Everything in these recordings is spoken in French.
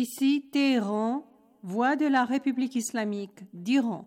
Ici Téhéran, voix de la République islamique d'Iran.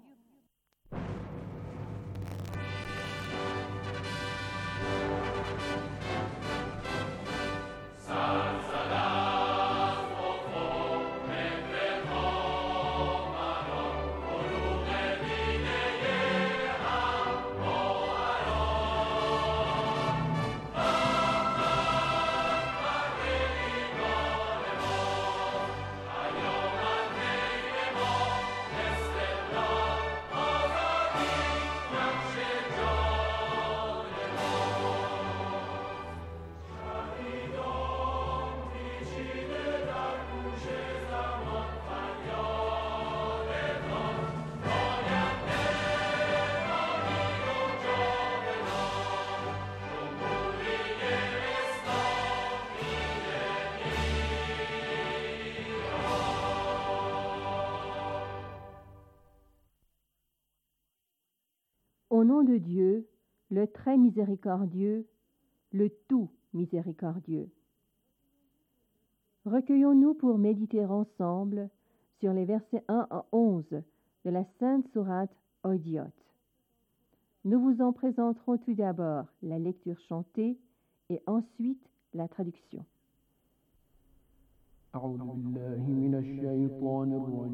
Au nom de Dieu, le très miséricordieux, le tout miséricordieux. Recueillons-nous pour méditer ensemble sur les versets 1 à 11 de la Sainte Sourate Hodiyot. Nous vous en présenterons tout d'abord la lecture chantée et ensuite la traduction. أعوذ بالله من الشيطان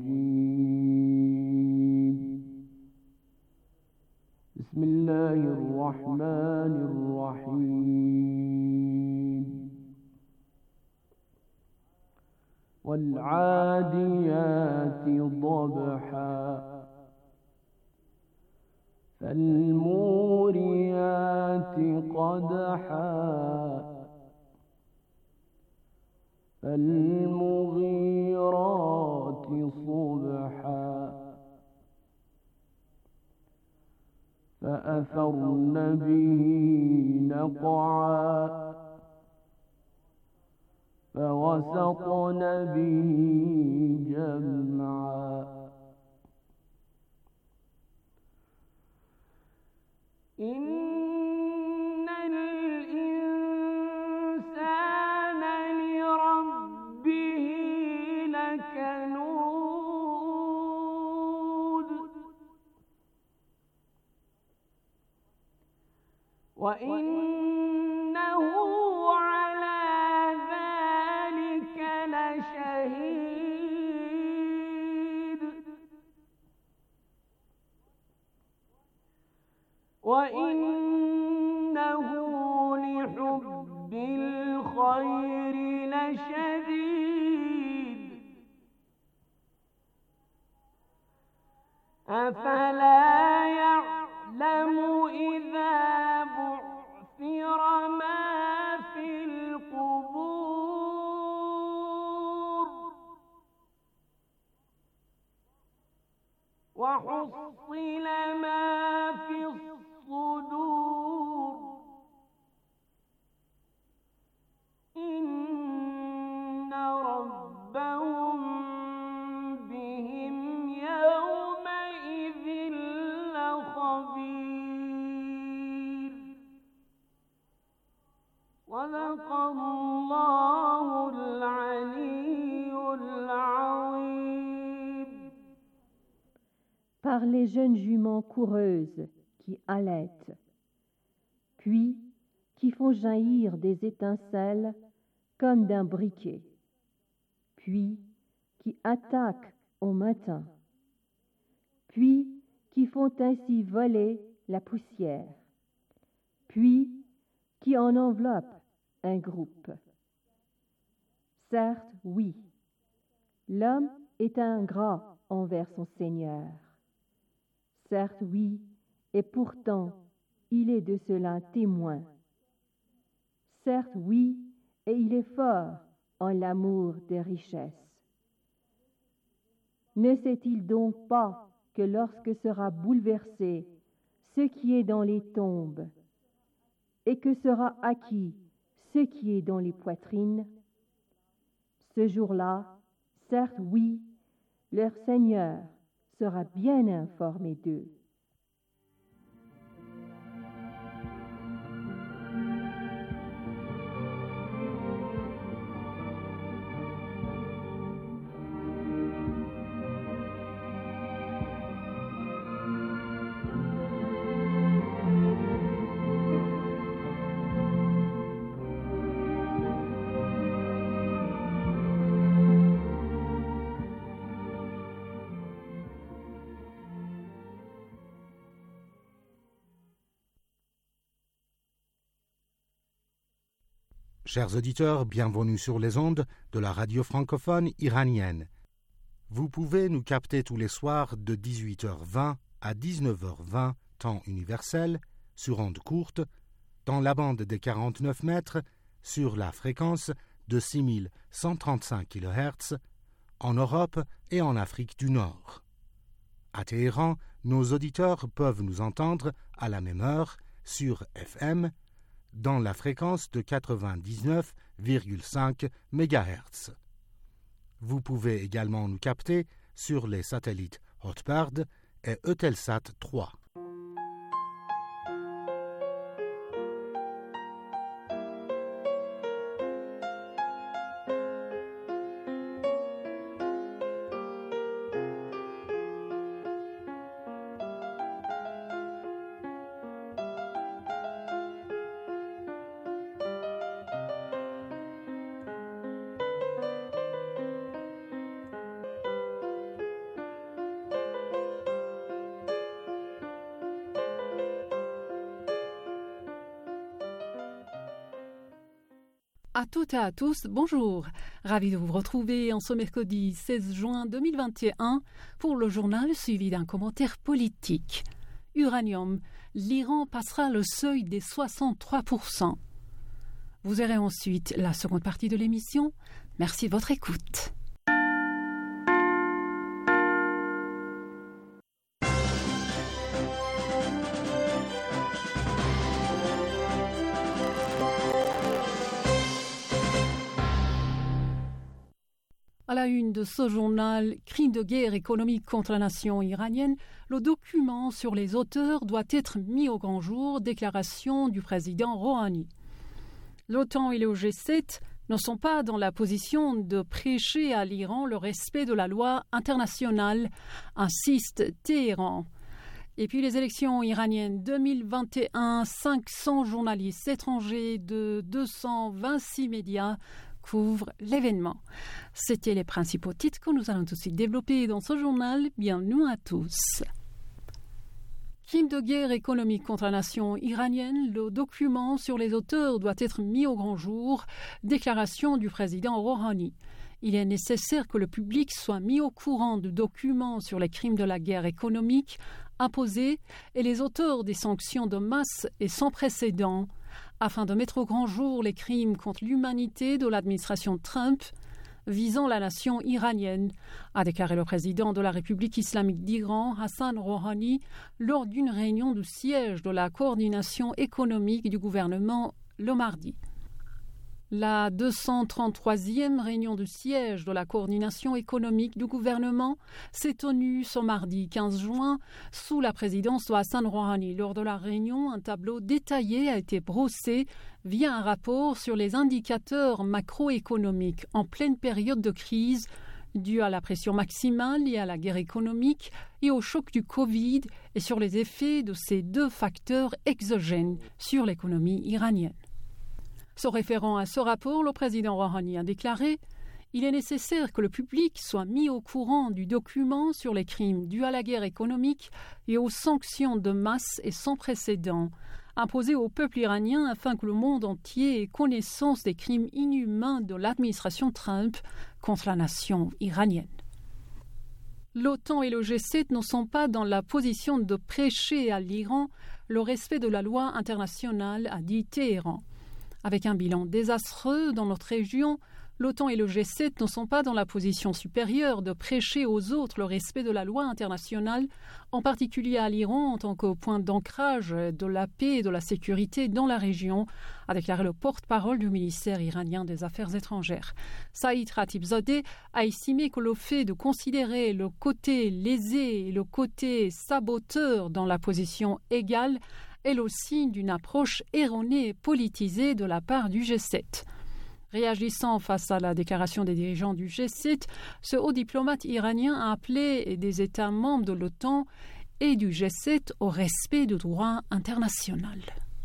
الرجيم بسم الله الرحمن الرحيم والعاديات ضبحا فالموريات قدحا فالمغيرات صبحا فأثرن به نقعا فوسطن به جمعا إن الإنسان لربه لكنود وإنه على ذلك لشهيد وإنه لحب الخير لشديد أفلا يعلم إذا بعثر ما في القبور وحصل ما في الصدور إن ربهم بهم يومئذ لخبير صدق الله العلي العظيم. Par les jeunes juments coureuses qui allaitent, puis qui font jaillir des étincelles comme d'un briquet, puis qui attaquent au matin, puis qui font ainsi voler la poussière, puis qui en enveloppent un groupe. Certes, oui, l'homme est ingrat envers son Seigneur. Certes, oui, et pourtant, il est de cela témoin. Certes, oui, et il est fort en l'amour des richesses. Ne sait-il donc pas que lorsque sera bouleversé ce qui est dans les tombes, et que sera acquis ce qui est dans les poitrines, ce jour-là, certes, oui, leur Seigneur sera bien informé d'eux. Chers auditeurs, bienvenue sur les ondes de la radio francophone iranienne. Vous pouvez nous capter tous les soirs de 18h20 à 19h20, temps universel, sur ondes courtes, dans la bande des 49 mètres, sur la fréquence de 6135 kHz, en Europe et en Afrique du Nord. À Téhéran, nos auditeurs peuvent nous entendre à la même heure sur FM, dans la fréquence de 99,5 MHz. Vous pouvez également nous capter sur les satellites Hotbird et Eutelsat 3. À toutes et à tous, bonjour. Ravi de vous retrouver en ce mercredi 16 juin 2021 pour le journal suivi d'un commentaire politique. Uranium, l'Iran passera le seuil des 63%. Vous aurez ensuite la seconde partie de l'émission. Merci de votre écoute. À la une de ce journal, crime de guerre économique contre la nation iranienne, le document sur les auteurs doit être mis au grand jour, déclaration du président Rouhani. L'OTAN et le G7 ne sont pas dans la position de prêcher à l'Iran le respect de la loi internationale, insiste Téhéran. Et puis les élections iraniennes 2021, 500 journalistes étrangers de 226 médias couvrent l'événement. C'étaient les principaux titres que nous allons tout de suite développer dans ce journal. Bienvenue à tous. Crime de guerre économique contre la nation iranienne, le document sur les auteurs doit être mis au grand jour, déclaration du président Rouhani. Il est nécessaire que le public soit mis au courant du document sur les crimes de la guerre économique imposés et les auteurs des sanctions de masse et sans précédent, afin de mettre au grand jour les crimes contre l'humanité de l'administration Trump visant la nation iranienne, a déclaré le président de la République islamique d'Iran, Hassan Rouhani, lors d'une réunion du siège de la coordination économique du gouvernement le mardi. La 233e réunion du siège de la coordination économique du gouvernement s'est tenue ce mardi 15 juin sous la présidence de Hassan Rouhani. Lors de la réunion, un tableau détaillé a été brossé via un rapport sur les indicateurs macroéconomiques en pleine période de crise due à la pression maximale liée à la guerre économique et au choc du Covid et sur les effets de ces deux facteurs exogènes sur l'économie iranienne. Se référant à ce rapport, le président Rouhani a déclaré « Il est nécessaire que le public soit mis au courant du document sur les crimes dus à la guerre économique et aux sanctions de masse et sans précédent imposées au peuple iranien afin que le monde entier ait connaissance des crimes inhumains de l'administration Trump contre la nation iranienne. » L'OTAN et le G7 ne sont pas dans la position de prêcher à l'Iran le respect de la loi internationale, a dit Téhéran. Avec un bilan désastreux dans notre région, l'OTAN et le G7 ne sont pas dans la position supérieure de prêcher aux autres le respect de la loi internationale, en particulier à l'Iran en tant que point d'ancrage de la paix et de la sécurité dans la région, a déclaré le porte-parole du ministère iranien des Affaires étrangères. Saïd Khatibzadeh a estimé que le fait de considérer le côté lésé et le côté saboteur dans la position égale est le signe d'une approche erronée et politisée de la part du G7. Réagissant face à la déclaration des dirigeants du G7, ce haut diplomate iranien a appelé des États membres de l'OTAN et du G7 au respect du droit international.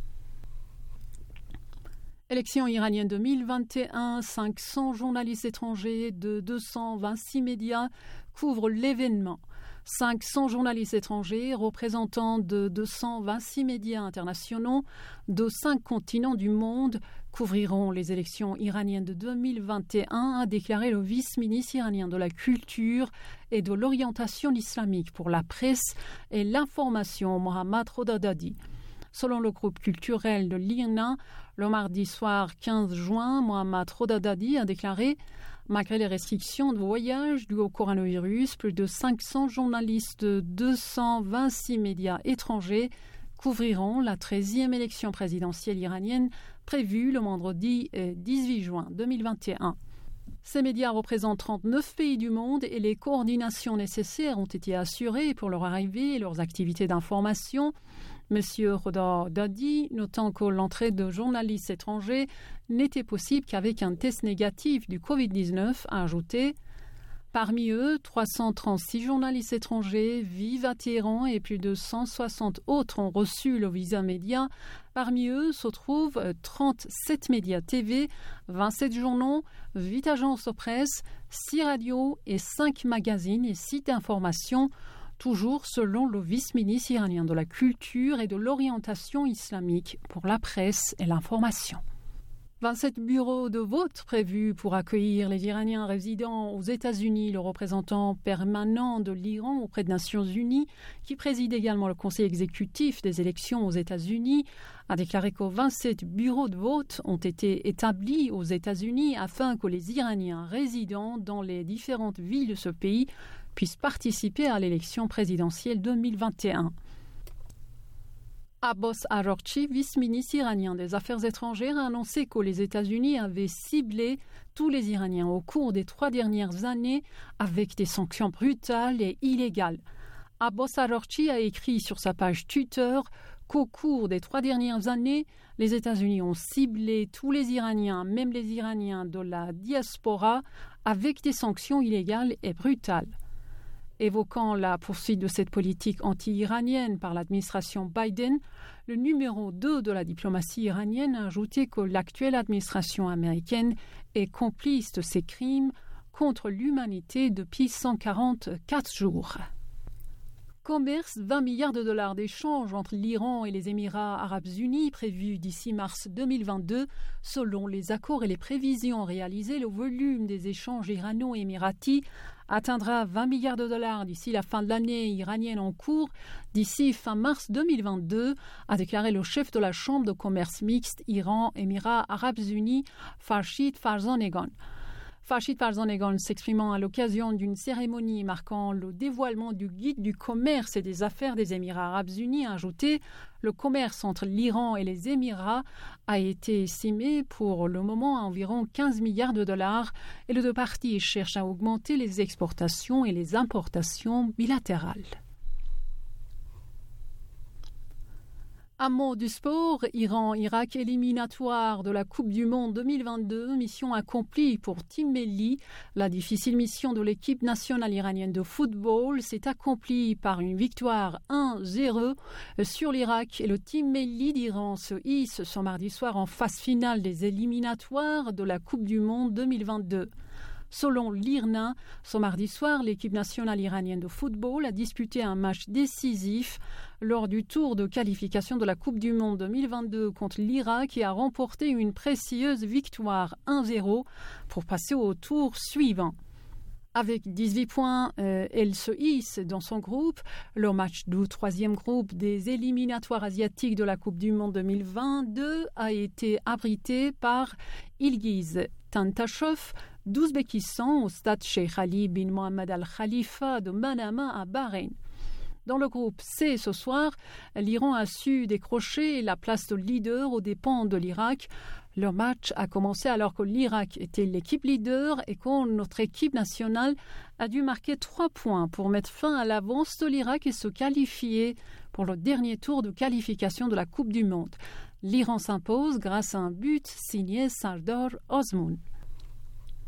Élections iraniennes 2021, 500 journalistes étrangers de 226 médias couvrent l'événement. 500 journalistes étrangers, représentants de 226 médias internationaux de 5 continents du monde, couvriront les élections iraniennes de 2021, a déclaré le vice-ministre iranien de la Culture et de l'Orientation islamique pour la presse et l'information, Mohammad Rodadadi. Selon le groupe culturel de l'IRNA, le mardi soir 15 juin, Mohammad Rodadadi a déclaré « Malgré les restrictions de voyage dues au coronavirus, plus de 500 journalistes de 226 médias étrangers couvriront la 13e élection présidentielle iranienne prévue le vendredi 18 juin 2021. Ces médias représentent 39 pays du monde et les coordinations nécessaires ont été assurées pour leur arrivée et leurs activités d'information. Monsieur Rodadadi, notant que l'entrée de journalistes étrangers n'était possible qu'avec un test négatif du Covid-19, a ajouté « Parmi eux, 336 journalistes étrangers vivent à Téhéran et plus de 160 autres ont reçu le visa média. Parmi eux se trouvent 37 médias TV, 27 journaux, 8 agences de presse, 6 radios et 5 magazines et sites d'information, toujours selon le vice-ministre iranien de la Culture et de l'Orientation islamique pour la presse et l'information. 27 bureaux de vote prévus pour accueillir les Iraniens résidant aux États-Unis. Le représentant permanent de l'Iran auprès des Nations Unies, qui préside également le Conseil exécutif des élections aux États-Unis, a déclaré que 27 bureaux de vote ont été établis aux États-Unis afin que les Iraniens résidant dans les différentes villes de ce pays puissent participer à l'élection présidentielle 2021. Abbas Araghchi, vice-ministre iranien des Affaires étrangères, a annoncé que les États-Unis avaient ciblé tous les Iraniens au cours des 3 dernières années avec des sanctions brutales et illégales. Abbas Araghchi a écrit sur sa page Twitter qu'au cours des 3 dernières années, les États-Unis ont ciblé tous les Iraniens, même les Iraniens de la diaspora, avec des sanctions illégales et brutales. Évoquant la poursuite de cette politique anti-iranienne par l'administration Biden, le numéro 2 de la diplomatie iranienne a ajouté que l'actuelle administration américaine est complice de ces crimes contre l'humanité depuis 144 jours. Commerce, 20 milliards de dollars d'échanges entre l'Iran et les Émirats arabes unis prévus d'ici mars 2022. Selon les accords et les prévisions réalisées, le volume des échanges irano-émiratis atteindra 20 milliards de dollars d'ici la fin de l'année iranienne en cours, d'ici fin mars 2022, a déclaré le chef de la Chambre de commerce mixte Iran-Émirats arabes unis, Farshid Farzanegan. Farshid Farzanegan, s'exprimant à l'occasion d'une cérémonie marquant le dévoilement du guide du commerce et des affaires des Émirats arabes unis, a ajouté « Le commerce entre l'Iran et les Émirats a été estimé pour le moment à environ 15 milliards de dollars et les deux parties cherchent à augmenter les exportations et les importations bilatérales. » Un mot du sport, Iran-Irak éliminatoire de la Coupe du Monde 2022, mission accomplie pour Team Melli. La difficile mission de l'équipe nationale iranienne de football s'est accomplie par une victoire 1-0 sur l'Irak et le Team Melli d'Iran se hisse ce mardi soir en phase finale des éliminatoires de la Coupe du Monde 2022. Selon l'IRNA, ce mardi soir, l'équipe nationale iranienne de football a disputé un match décisif lors du tour de qualification de la Coupe du Monde 2022 contre l'Irak et a remporté une précieuse victoire 1-0 pour passer au tour suivant. Avec 18 points, elle se hisse dans son groupe. Le match du 3e groupe des éliminatoires asiatiques de la Coupe du Monde 2022 a été abrité par Ilgiz Tantashov d'Ouzbékistan au stade Sheikh Ali bin Mohammed Al Khalifa de Manama à Bahreïn. Dans le groupe C ce soir, l'Iran a su décrocher la place de leader aux dépens de l'Irak. Le match a commencé alors que l'Irak était l'équipe leader et que notre équipe nationale a dû marquer 3 points pour mettre fin à l'avance de l'Irak et se qualifier pour le dernier tour de qualification de la Coupe du Monde. L'Iran s'impose grâce à un but signé Sardar Osmoun.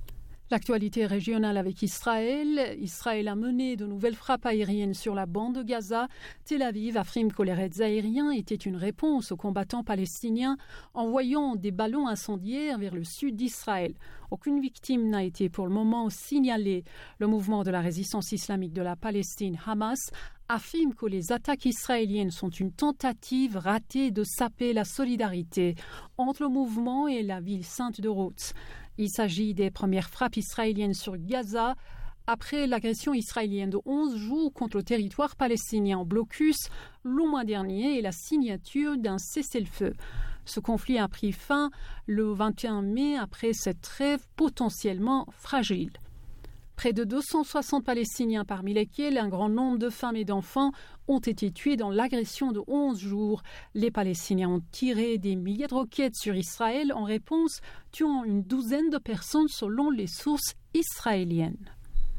L'actualité régionale avec Israël. Israël a mené de nouvelles frappes aériennes sur la bande de Gaza. Tel Aviv affirme que les raids aériens étaient une réponse aux combattants palestiniens envoyant des ballons incendiaires vers le sud d'Israël. Aucune victime n'a été pour le moment signalée. Le mouvement de la résistance islamique de la Palestine, Hamas, affirme que les attaques israéliennes sont une tentative ratée de saper la solidarité entre le mouvement et la ville sainte de Rhodes. Il s'agit des premières frappes israéliennes sur Gaza après l'agression israélienne de 11 jours contre le territoire palestinien en blocus le mois dernier et la signature d'un cessez-le-feu. Ce conflit a pris fin le 21 mai après cette trêve potentiellement fragile. Près de 260 Palestiniens, parmi lesquels un grand nombre de femmes et d'enfants, ont été tués dans l'agression de 11 jours. Les Palestiniens ont tiré des milliers de roquettes sur Israël en réponse, tuant une douzaine de personnes selon les sources israéliennes.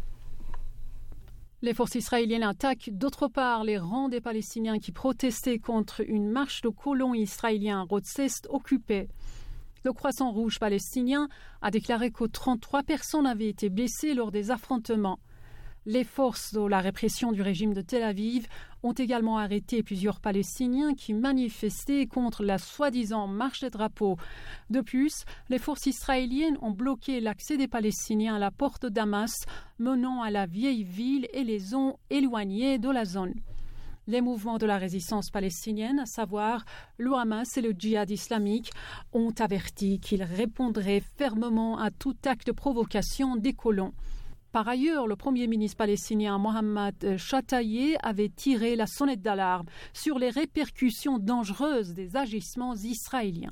Les forces israéliennes attaquent d'autre part les rangs des Palestiniens qui protestaient contre une marche de colons israéliens à Rhodes-Est occupée. Le Croissant Rouge palestinien a déclaré que 33 personnes avaient été blessées lors des affrontements. Les forces de la répression du régime de Tel Aviv ont également arrêté plusieurs Palestiniens qui manifestaient contre la soi-disant marche des drapeaux. De plus, les forces israéliennes ont bloqué l'accès des Palestiniens à la porte de Damas, menant à la vieille ville et les ont éloignés de la zone. Les mouvements de la résistance palestinienne, à savoir le Hamas et le djihad islamique, ont averti qu'ils répondraient fermement à tout acte de provocation des colons. Par ailleurs, le premier ministre palestinien Mohammad Shtayyeh avait tiré la sonnette d'alarme sur les répercussions dangereuses des agissements israéliens.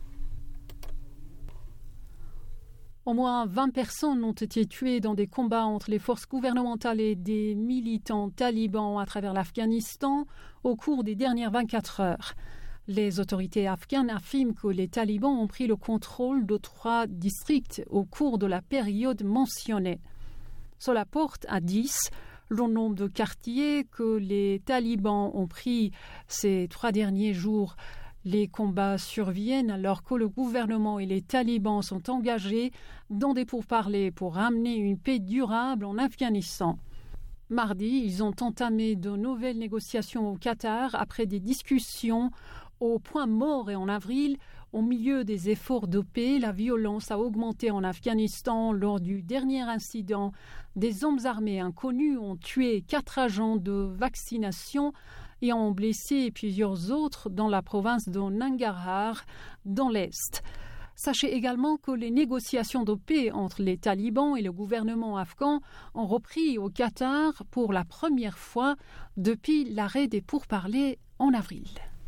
Au moins 20 personnes ont été tuées dans des combats entre les forces gouvernementales et des militants talibans à travers l'Afghanistan au cours des dernières 24 heures. Les autorités afghanes affirment que les talibans ont pris le contrôle de 3 districts au cours de la période mentionnée. Cela porte à 10 le nombre de quartiers que les talibans ont pris ces 3 derniers jours. Les combats surviennent alors que le gouvernement et les talibans sont engagés dans des pourparlers pour amener une paix durable en Afghanistan. Mardi, ils ont entamé de nouvelles négociations au Qatar après des discussions au point mort et en avril. Au milieu des efforts de paix, la violence a augmenté en Afghanistan. Lors du dernier incident, des hommes armés inconnus ont tué 4 agents de vaccination et ont blessé plusieurs autres dans la province de Nangarhar, dans l'Est. Sachez également que les négociations de paix entre les talibans et le gouvernement afghan ont repris au Qatar pour la première fois depuis l'arrêt des pourparlers en avril.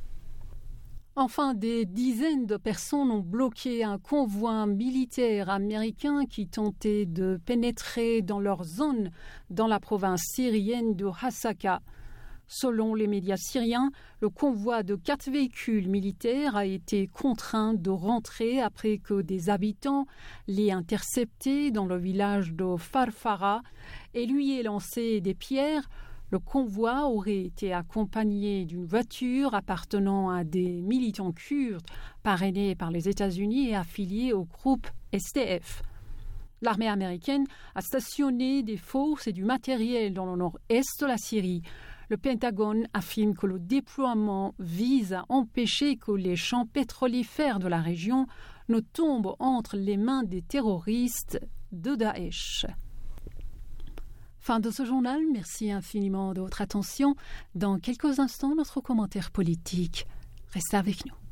Enfin, des dizaines de personnes ont bloqué un convoi militaire américain qui tentait de pénétrer dans leur zone dans la province syrienne de Hasaka. Selon les médias syriens, le convoi de 4 véhicules militaires a été contraint de rentrer après que des habitants l'aient intercepté dans le village de Farfara et lui aient lancé des pierres. Le convoi aurait été accompagné d'une voiture appartenant à des militants kurdes parrainés par les États-Unis et affiliés au groupe SDF. L'armée américaine a stationné des forces et du matériel dans le nord-est de la Syrie. Le Pentagone affirme que le déploiement vise à empêcher que les champs pétrolifères de la région ne tombent entre les mains des terroristes de Daesh. Fin de ce journal, merci infiniment de votre attention. Dans quelques instants, notre commentaire politique. Restez avec nous.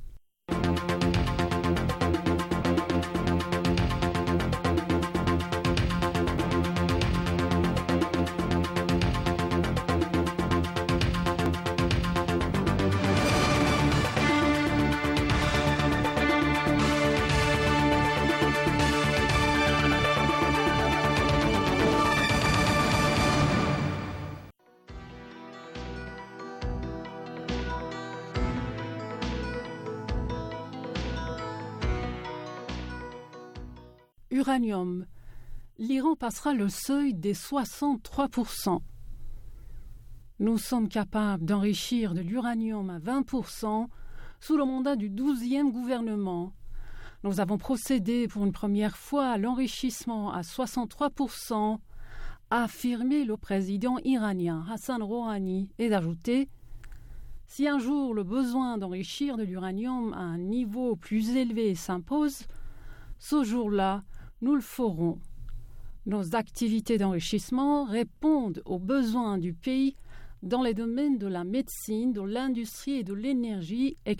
Uranium. L'Iran passera le seuil des 63%. Nous sommes capables d'enrichir de l'uranium à 20% sous le mandat du 12e gouvernement. Nous avons procédé pour une première fois à l'enrichissement à 63%, a affirmé le président iranien Hassan Rouhani, et d'ajouter « Si un jour le besoin d'enrichir de l'uranium à un niveau plus élevé s'impose, ce jour-là, nous le ferons. Nos activités d'enrichissement répondent aux besoins du pays dans les domaines de la médecine, de l'industrie et de l'énergie, etc. »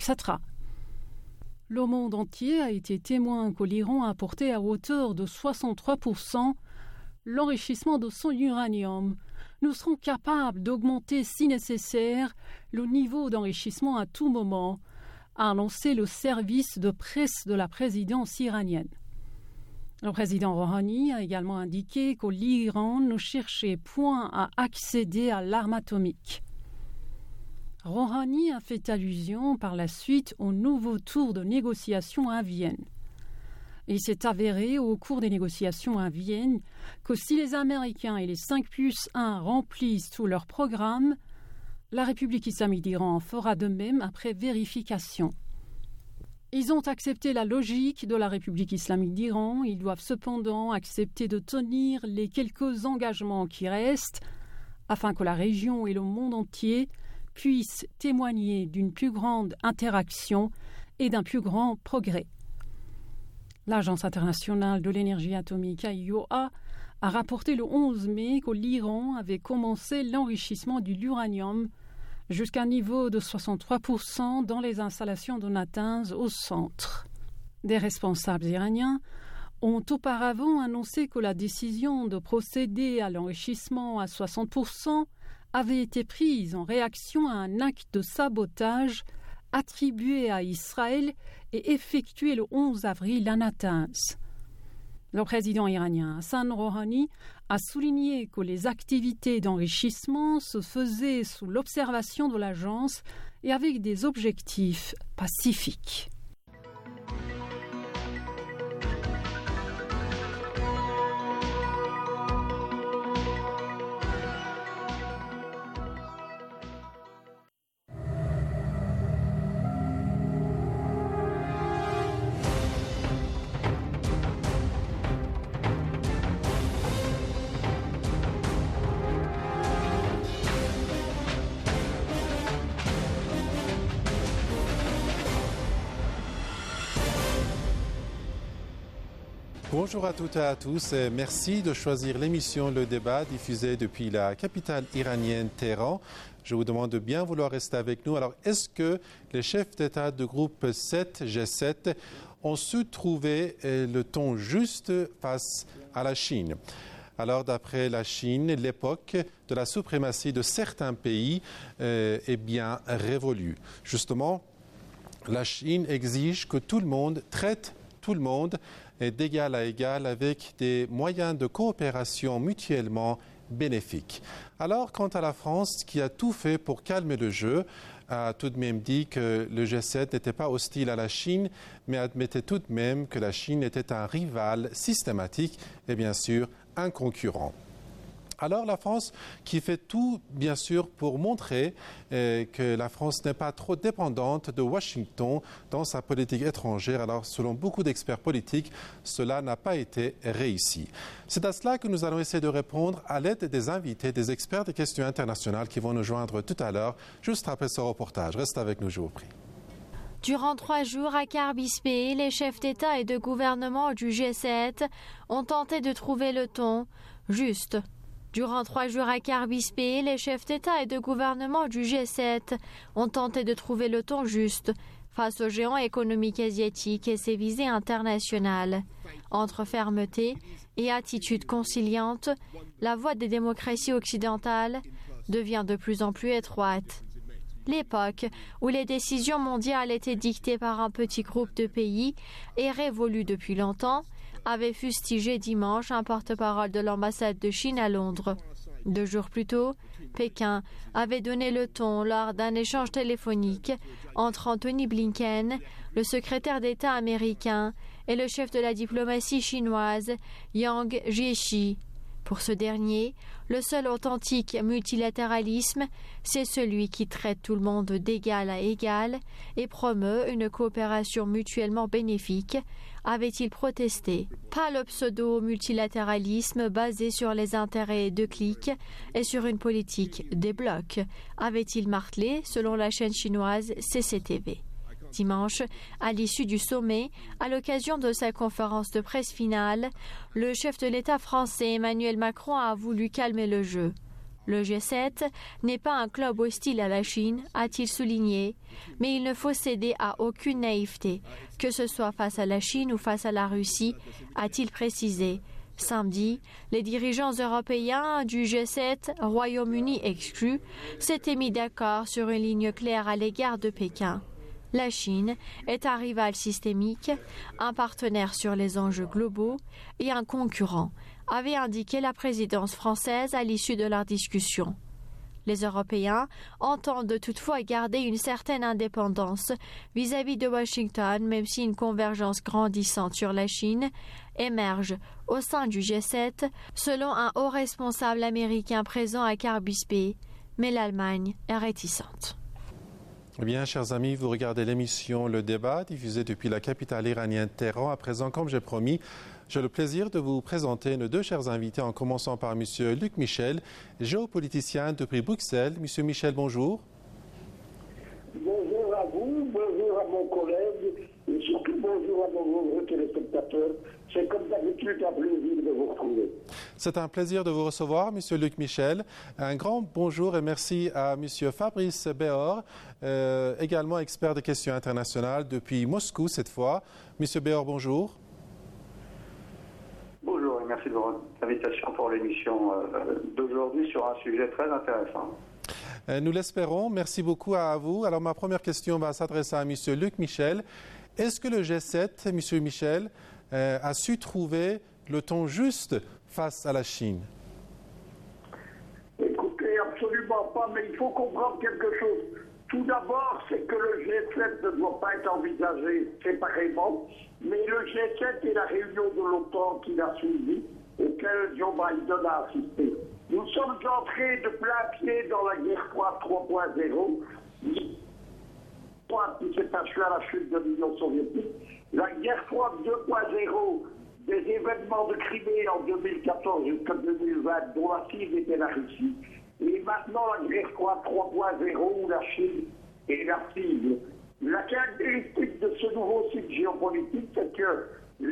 Le monde entier a été témoin que l'Iran a apporté à hauteur de 63% l'enrichissement de son uranium. Nous serons capables d'augmenter, si nécessaire, le niveau d'enrichissement à tout moment, a annoncé le service de presse de la présidence iranienne. Le président Rouhani a également indiqué que l'Iran ne cherchait point à accéder à l'arme atomique. Rouhani a fait allusion par la suite au nouveau tour de négociations à Vienne. Il s'est avéré au cours des négociations à Vienne que si les Américains et les 5+1 remplissent tout leur programme, la République islamique d'Iran en fera de même après vérification. Ils ont accepté la logique de la République islamique d'Iran. Ils doivent cependant accepter de tenir les quelques engagements qui restent afin que la région et le monde entier puissent témoigner d'une plus grande interaction et d'un plus grand progrès. L'Agence internationale de l'énergie atomique (AIOA) a rapporté le 11 mai que l'Iran avait commencé l'enrichissement de l'uranium jusqu'à un niveau de 63% dans les installations de Natanz au centre. Des responsables iraniens ont auparavant annoncé que la décision de procéder à l'enrichissement à 60% avait été prise en réaction à un acte de sabotage attribué à Israël et effectué le 11 avril à Natanz. Le président iranien Hassan Rouhani a souligné que les activités d'enrichissement se faisaient sous l'observation de l'agence et avec des objectifs pacifiques. Bonjour à toutes et à tous et merci de choisir l'émission Le Débat diffusée depuis la capitale iranienne Téhéran. Je vous demande de bien vouloir rester avec nous. Alors, est-ce que les chefs d'État du groupe 7, G7, ont su trouver le ton juste face à la Chine ? Alors, d'après la Chine, l'époque de la suprématie de certains pays est bien révolue. Justement, la Chine exige que tout le monde traite tout le monde d'égal à égal avec des moyens de coopération mutuellement bénéfiques. Alors, quant à la France, qui a tout fait pour calmer le jeu, a tout de même dit que le G7 n'était pas hostile à la Chine, mais admettait tout de même que la Chine était un rival systématique et bien sûr un concurrent. Alors la France qui fait tout, bien sûr, pour montrer que la France n'est pas trop dépendante de Washington dans sa politique étrangère. Alors selon beaucoup d'experts politiques, cela n'a pas été réussi. C'est à cela que nous allons essayer de répondre à l'aide des invités, des experts des questions internationales qui vont nous joindre tout à l'heure, juste après ce reportage. Reste avec nous, je vous prie. Durant 3 jours à Kar-Bispé, les chefs d'État et de gouvernement du G7 ont tenté de trouver le ton juste. Durant 3 jours à Kar-Bispé, les chefs d'État et de gouvernement du G7 ont tenté de trouver le ton juste face aux géants économiques asiatiques et ses visées internationales. Entre fermeté et attitude conciliante, la voie des démocraties occidentales devient de plus en plus étroite. L'époque où les décisions mondiales étaient dictées par un petit groupe de pays est révolue depuis longtemps, avait fustigé dimanche un porte-parole de l'ambassade de Chine à Londres. 2 jours plus tôt, Pékin avait donné le ton lors d'un échange téléphonique entre Anthony Blinken, le secrétaire d'État américain, et le chef de la diplomatie chinoise, Yang Jiechi. Pour ce dernier, le seul authentique multilatéralisme, c'est celui qui traite tout le monde d'égal à égal et promeut une coopération mutuellement bénéfique, avait-il protesté. Pas le pseudo-multilatéralisme basé sur les intérêts de clics et sur une politique des blocs, avait-il martelé selon la chaîne chinoise CCTV. Dimanche, à l'issue du sommet, à l'occasion de sa conférence de presse finale, le chef de l'État français Emmanuel Macron a voulu calmer le jeu. Le G7 n'est pas un club hostile à la Chine, a-t-il souligné, mais il ne faut céder à aucune naïveté, que ce soit face à la Chine ou face à la Russie, a-t-il précisé. Samedi, les dirigeants européens du G7, Royaume-Uni exclu, s'étaient mis d'accord sur une ligne claire à l'égard de Pékin. La Chine est un rival systémique, un partenaire sur les enjeux globaux et un concurrent, avait indiqué la présidence française à l'issue de leur discussion. Les Européens entendent toutefois garder une certaine indépendance vis-à-vis de Washington, même si une convergence grandissante sur la Chine émerge au sein du G7, selon un haut responsable américain présent à Carbis Bay, mais l'Allemagne est réticente. Eh bien, chers amis, vous regardez l'émission Le Débat, diffusée depuis la capitale iranienne Téhéran. À présent, comme j'ai promis, j'ai le plaisir de vous présenter nos deux chers invités, en commençant par M. Luc Michel, géopoliticien depuis Bruxelles. M. Michel, bonjour. Bonjour à vous, bonjour à mon collègue et surtout bonjour à nos nombreux téléspectateurs. C'est comme d'habitude un plaisir de vous retrouver. C'est un plaisir de vous recevoir, M. Luc Michel. Un grand bonjour et merci à M. Fabrice Béor, également expert de questions internationales depuis Moscou cette fois. M. Béor, bonjour. Bonjour et merci de votre invitation pour l'émission d'aujourd'hui sur un sujet très intéressant. Nous l'espérons. Merci beaucoup à vous. Alors ma première question va s'adresser à M. Luc Michel. Est-ce que le G7, M. Michel, a su trouver le ton juste face à la Chine? Écoutez, absolument pas, mais il faut comprendre quelque chose. Tout d'abord, c'est que le G7 ne doit pas être envisagé séparément, mais le G7 est la réunion de l'OTAN qui l'a suivi, auquel Joe Biden a assisté. Nous sommes entrés de plein pied dans la guerre froide 3.0, qui s'est achevée à la chute de l'Union soviétique. La guerre froide 2.0, des événements de Crimée en 2014 jusqu'en 2020, dont la cible était la Russie. Et maintenant, la guerre froide 3.0, où la Chine est la cible. La caractéristique de ce nouveau cycle géopolitique, c'est que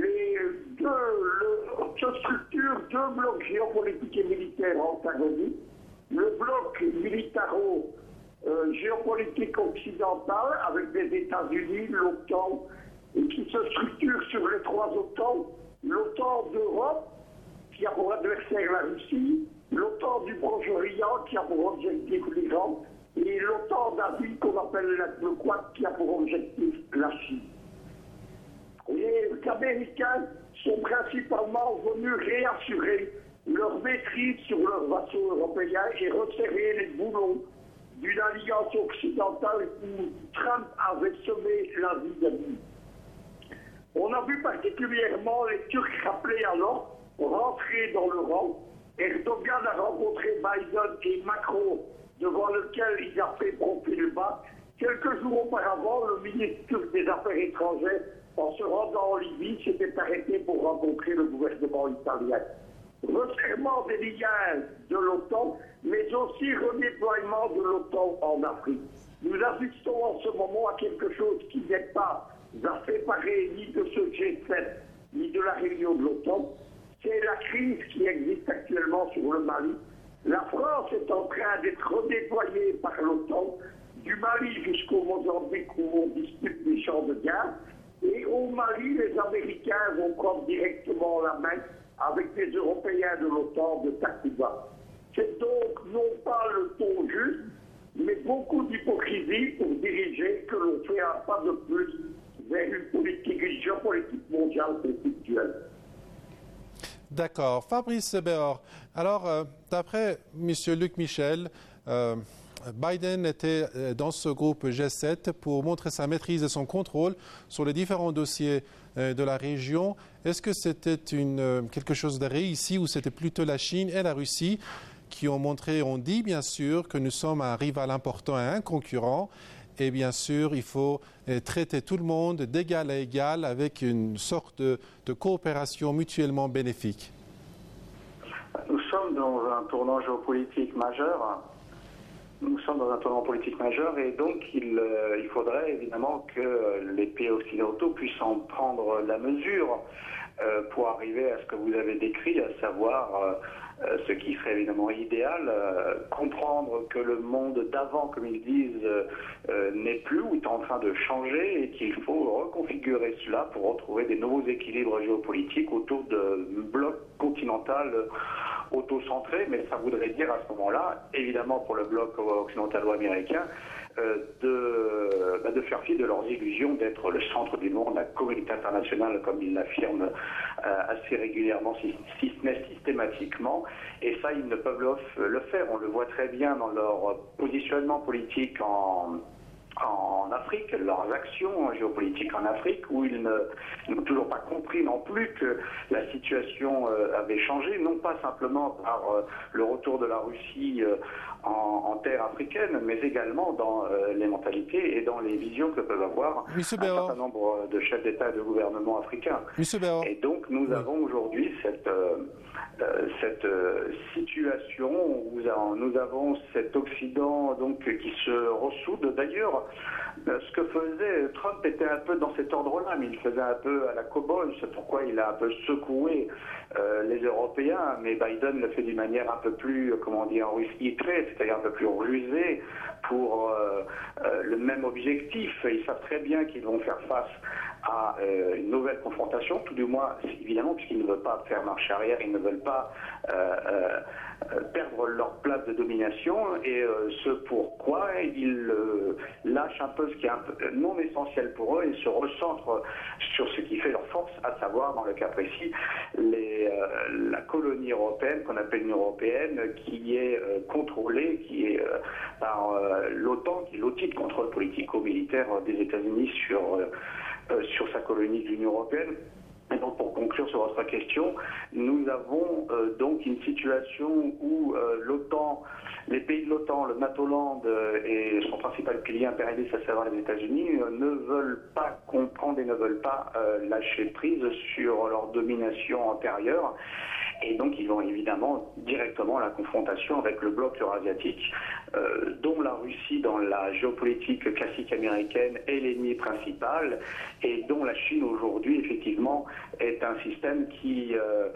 se structurent deux blocs géopolitiques et militaires antagonistes. Le bloc militaro-géopolitique occidental, avec les États-Unis, l'OTAN, et qui se structure sur les trois OTAN. L'OTAN d'Europe, qui a pour adversaire la Russie, l'OTAN du Proche-Orient, qui a pour objectif l'Iran, et l'OTAN d'Asie, qu'on appelle le Quad, qui a pour objectif la Chine. Les Américains sont principalement venus réassurer leur maîtrise sur leurs vassaux européens et resserrer les boulons d'une alliance occidentale où Trump avait semé la vie. On a vu particulièrement les Turcs rappelés alors, rentrer dans le rang. Erdogan a rencontré Biden et Macron, devant lequel il a fait profil bas. Quelques jours auparavant, le ministre turc des Affaires étrangères, en se rendant en Libye, s'était arrêté pour rencontrer le gouvernement italien. Resserrement des liens de l'OTAN, mais aussi redéploiement de l'OTAN en Afrique. Nous assistons en ce moment à quelque chose qui n'est pas à séparer ni de ce G7, ni de la réunion de l'OTAN. C'est la crise qui existe actuellement sur le Mali. La France est en train d'être redéployée par l'OTAN, du Mali jusqu'au Mozambique où on dispute les champs de gaz. Et au Mali, les Américains vont prendre directement la main avec les Européens de l'OTAN de Takuba. C'est donc non pas le ton juste, mais beaucoup d'hypocrisie pour diriger que l'on fait un pas de plus vers une politique géopolitique mondiale conflictuelle. D'accord. Fabrice Béor, alors, d'après M. Luc Michel, Biden était dans ce groupe G7 pour montrer sa maîtrise et son contrôle sur les différents dossiers de la région. Est-ce que c'était quelque chose de réussi ou c'était plutôt la Chine et la Russie qui ont dit bien sûr que nous sommes un rival important et un concurrent et bien sûr il faut traiter tout le monde d'égal à égal avec une sorte de coopération mutuellement bénéfique? Nous sommes dans un tournant géopolitique majeur. Et donc il faudrait évidemment que les pays occidentaux puissent en prendre la mesure pour arriver à ce que vous avez décrit, à savoir ce qui serait évidemment idéal, comprendre que le monde d'avant, comme ils disent, n'est plus ou est en train de changer et qu'il faut reconfigurer cela pour retrouver des nouveaux équilibres géopolitiques autour de blocs continental auto-centré, mais ça voudrait dire à ce moment-là, évidemment pour le bloc occidentalo-américain, de faire fi de leurs illusions d'être le centre du monde, la communauté internationale, comme ils l'affirment assez régulièrement, si ce n'est systématiquement. Et ça, ils ne peuvent le faire. On le voit très bien dans leur positionnement politique en Afrique, leurs actions géopolitiques en Afrique, où ils n'ont toujours pas compris non plus que la situation avait changé, non pas simplement par le retour de la Russie en terre africaine, mais également dans les mentalités et dans les visions que peuvent avoir un certain nombre de chefs d'État et de gouvernements africains. Et donc nous avons aujourd'hui cette situation où nous avons cet Occident donc qui se ressoude. D'ailleurs, ce que faisait Trump était un peu dans cet ordre-là, mais il faisait un peu à la cow-boy, c'est pourquoi il a un peu secoué les Européens, mais Biden le fait d'une manière un peu plus, en russe, c'est-à-dire un peu plus rusée pour le même objectif. Ils savent très bien qu'ils vont faire face à une nouvelle confrontation, tout du moins, évidemment, puisqu'ils ne veulent pas faire marche arrière, ils ne veulent pas perdre leur place de domination, et ce pourquoi ils lâchent un peu ce qui est un peu non essentiel pour eux et se recentrent sur ce qui fait leur force, à savoir, dans le cas précis, la colonie européenne, qu'on appelle l'Union européenne, qui est contrôlée, qui est par l'OTAN, qui est l'outil de contrôle politico-militaire des États-Unis sur sa colonie de l'Union européenne. Et donc, pour conclure sur votre question, nous avons donc une situation où l'OTAN, les pays de l'OTAN, le NATO-Land et son principal pilier impérialiste, à savoir les États-Unis, ne veulent pas comprendre et ne veulent pas lâcher prise sur leur domination antérieure. Et donc, ils vont évidemment directement à la confrontation avec le bloc eurasiatique, dont la Russie, dans la géopolitique classique américaine, est l'ennemi principal, et dont la Chine, aujourd'hui, effectivement, est un système qui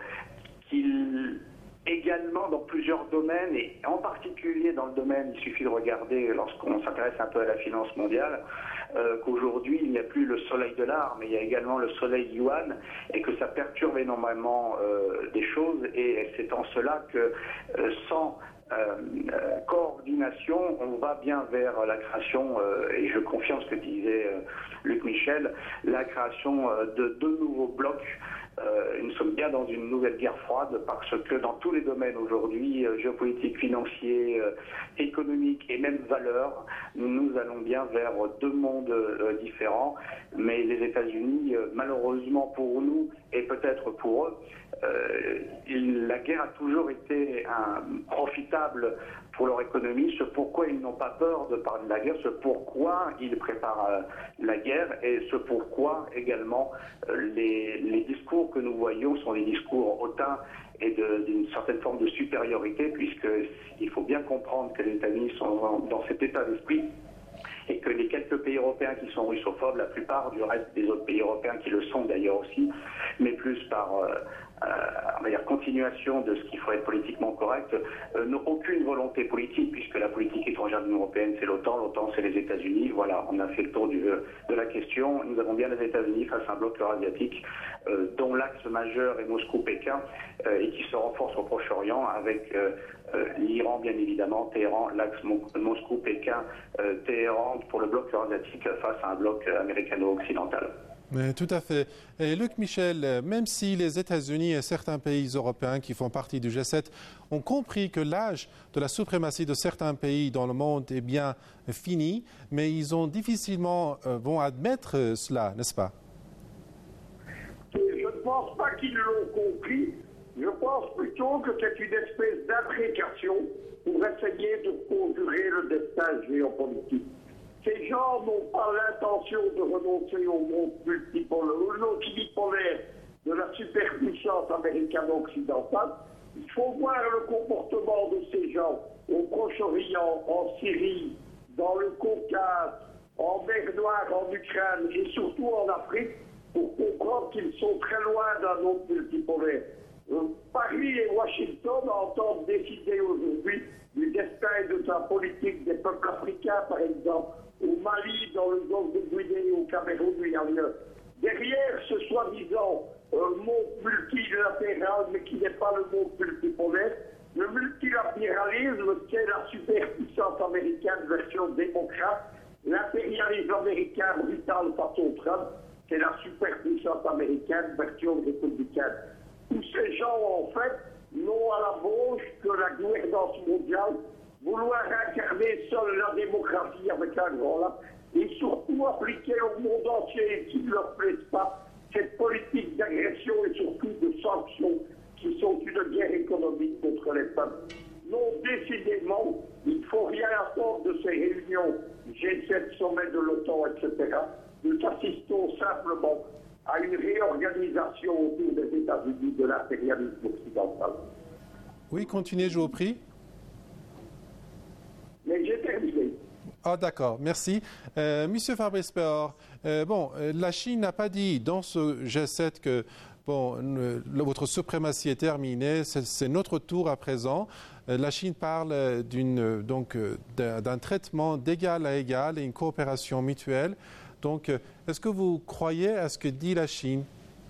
également dans plusieurs domaines, et en particulier dans le domaine, il suffit de regarder, lorsqu'on s'intéresse un peu à la finance mondiale, qu'aujourd'hui il n'y a plus le soleil de l'art, mais il y a également le soleil yuan, et que ça perturbe énormément des choses, et c'est en cela que sans coordination, on va bien vers la création, et je confirme ce que disait Luc Michel, la création de deux nouveaux blocs. Nous sommes bien dans une nouvelle guerre froide, parce que dans tous les domaines aujourd'hui, géopolitique, financier, économique et même valeurs, nous allons bien vers deux mondes différents. Mais les États-Unis, malheureusement pour nous et peut-être pour eux, la guerre a toujours été profitable pour leur économie, ce pourquoi ils n'ont pas peur de parler de la guerre, ce pourquoi ils préparent la guerre, et ce pourquoi également les discours que nous voyons sont des discours hautains et d'une certaine forme de supériorité, puisqu'il faut bien comprendre que les États-Unis sont dans cet état d'esprit, et que les quelques pays européens qui sont russophobes, la plupart du reste des autres pays européens qui le sont d'ailleurs aussi, mais plus par on va dire continuation de ce qu'il faut être politiquement correct, n'ont aucune volonté politique, puisque la politique étrangère de l'Union européenne c'est l'OTAN c'est les États-Unis. Voilà, on a fait le tour de la question. Nous avons bien les États-Unis face à un bloc eurasiatique dont l'axe majeur est Moscou-Pékin, et qui se renforce au Proche-Orient avec l'Iran bien évidemment, Téhéran, l'axe Moscou-Pékin, Téhéran pour le bloc eurasiatique face à un bloc américano-occidental. Tout à fait. Et Luc Michel, même si les États-Unis et certains pays européens qui font partie du G7 ont compris que l'âge de la suprématie de certains pays dans le monde est bien fini, mais ils ont difficilement vont admettre cela, n'est-ce pas? Je ne pense pas qu'ils l'ont compris. Je pense plutôt que c'est une espèce d'imprécation pour essayer de conjurer le destin géopolitique. Ces gens n'ont pas l'intention de renoncer au monde multipolaire de la superpuissance américaine occidentale. Il faut voir le comportement de ces gens au Proche-Orient, en Syrie, dans le Caucase, en mer Noire, en Ukraine et surtout en Afrique pour comprendre qu'ils sont très loin d'un monde multipolaire. Paris et Washington entendent décider aujourd'hui du destin et de sa politique des peuples africains, par exemple, au Mali, dans le golfe de Guinée, au Cameroun et ailleurs. Derrière ce soi-disant monde multilatéral, mais qui n'est pas le monde multipolaire, le multilatéralisme, c'est la superpuissance américaine version démocrate, l'impérialisme américain brutal façon Trump, c'est la superpuissance américaine version républicaine. Tous ces gens, en fait, n'ont à la bouche que la gouvernance mondiale, vouloir incarner seule la démocratie avec un grand là, et surtout appliquer au monde entier, qui ne leur plaise pas, cette politique d'agression et surtout de sanctions qui sont une guerre économique contre les peuples. Non, décidément, il ne faut rien attendre de ces réunions, G7, sommet de l'OTAN, etc. Nous assistons simplement à une réorganisation autour des États-Unis de l'impérialisme occidental. Oui, continuez, je vous prie. Mais j'ai terminé. Ah d'accord, merci. Monsieur Fabrice Péor, la Chine n'a pas dit dans ce G7 que votre suprématie est terminée, c'est notre tour à présent. La Chine parle d'un traitement d'égal à égal et une coopération mutuelle. Donc, est-ce que vous croyez à ce que dit la Chine?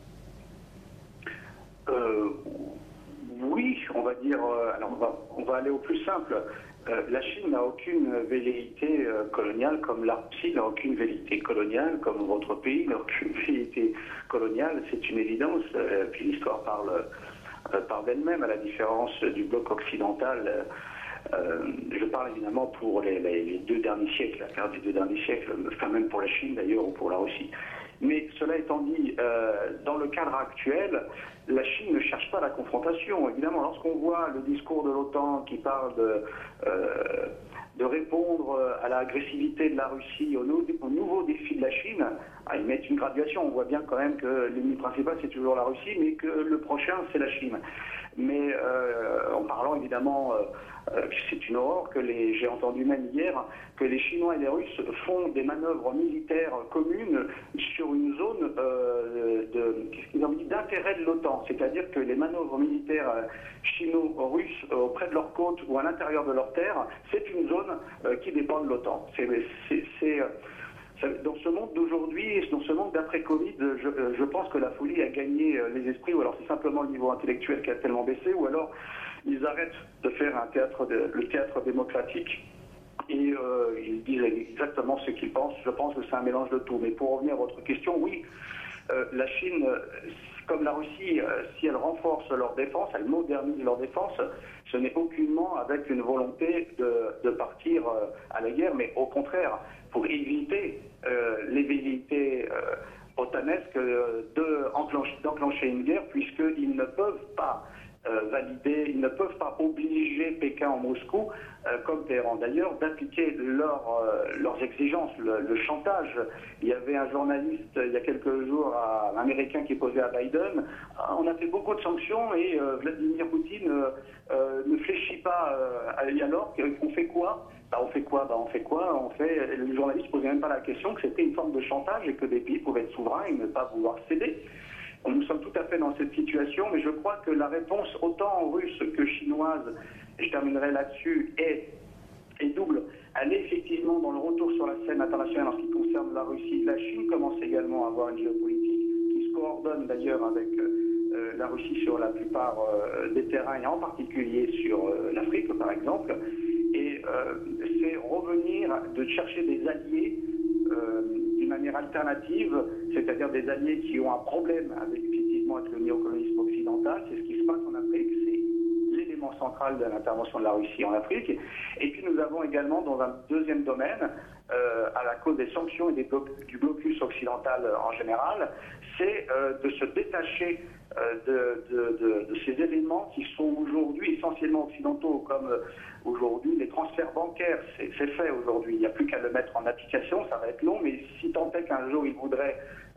Oui, on va dire. Alors, on va aller au plus simple. La Chine n'a aucune velléité coloniale, comme la Russie n'a aucune velléité coloniale, comme votre pays n'a aucune velléité coloniale. C'est une évidence. Puis l'histoire parle d'elle-même, à la différence du bloc occidental. Je parle évidemment pour les 2 derniers siècles, la période des 2 derniers siècles, enfin même pour la Chine d'ailleurs ou pour la Russie. Mais cela étant dit, dans le cadre actuel, la Chine ne cherche pas la confrontation. Évidemment, lorsqu'on voit le discours de l'OTAN qui parle de répondre à l'agressivité de la Russie, au nouveau défi de la Chine, ils mettent une graduation. On voit bien quand même que l'ennemi principal c'est toujours la Russie, mais que le prochain c'est la Chine. Mais en parlant évidemment, c'est une horreur que j'ai entendu même hier, que les Chinois et les Russes font des manœuvres militaires communes sur une zone d'intérêt de l'OTAN. C'est-à-dire que les manœuvres militaires chino-russes auprès de leurs côtes ou à l'intérieur de leurs terres, c'est une zone qui dépend de l'OTAN. Dans ce monde d'aujourd'hui, dans ce monde d'après-Covid, je pense que la folie a gagné les esprits, ou alors c'est simplement le niveau intellectuel qui a tellement baissé, ou alors ils arrêtent de faire le théâtre démocratique et ils disent exactement ce qu'ils pensent. Je pense que c'est un mélange de tout. Mais pour revenir à votre question, oui, la Chine, comme la Russie, si elle renforce leur défense, elle modernise leur défense, ce n'est aucunement avec une volonté de partir à la guerre, mais au contraire, pour éviter les velléités otanesques d'enclencher une guerre, puisqu'ils ne peuvent pas valider, ils ne peuvent pas obliger Pékin ou Moscou, comme Téhéran d'ailleurs, d'appliquer leurs exigences, le chantage. Il y avait un journaliste il y a quelques jours, un Américain qui posait à Biden, on a fait beaucoup de sanctions et Vladimir Poutine ne fléchit pas. Alors, on fait quoi ? Le journaliste ne posait même pas la question que c'était une forme de chantage et que des pays pouvaient être souverains et ne pas vouloir céder. Nous sommes tout à fait dans cette situation, mais je crois que la réponse autant russe que chinoise, et je terminerai là-dessus, est double. Elle est effectivement dans le retour sur la scène internationale en ce qui concerne la Russie. La Chine commence également à avoir une géopolitique qui se coordonne d'ailleurs avec la Russie sur la plupart des terrains, et en particulier sur l'Afrique par exemple. Et c'est revenir de chercher des alliés d'une manière alternative, c'est-à-dire des alliés qui ont un problème avec le néocolonialisme occidental. C'est ce qui se passe en Afrique, c'est l'élément central de l'intervention de la Russie en Afrique. Et puis nous avons également dans un deuxième domaine, à la cause des sanctions et du blocus occidental en général, c'est de se détacher de ces éléments qui sont aujourd'hui essentiellement occidentaux, comme aujourd'hui les transferts bancaires. C'est fait aujourd'hui, il n'y a plus qu'à le mettre en application, ça va être long, mais si tant est qu'un jour il voudrait